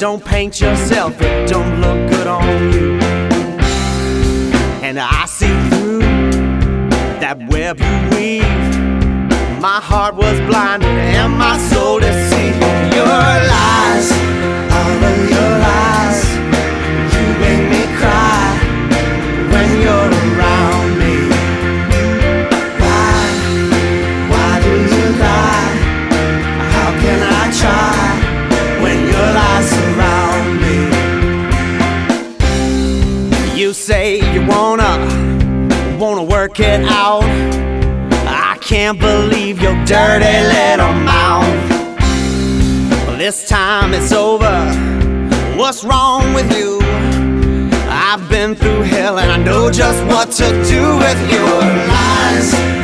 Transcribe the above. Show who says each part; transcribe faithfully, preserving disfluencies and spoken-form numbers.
Speaker 1: don't paint yourself, it don't look good on you. And I see through that web you weave. My heart was blinded and my soul deceived. Your lies, all of your lies, you make me cry when you're around me. Why, why do you lie? How can I try when your lies surround me? You say you wanna, wanna work it out. I can't believe your dirty little mouth. Well, this time it's over. What's wrong with you? I've been through hell and I know just what to do with your lies.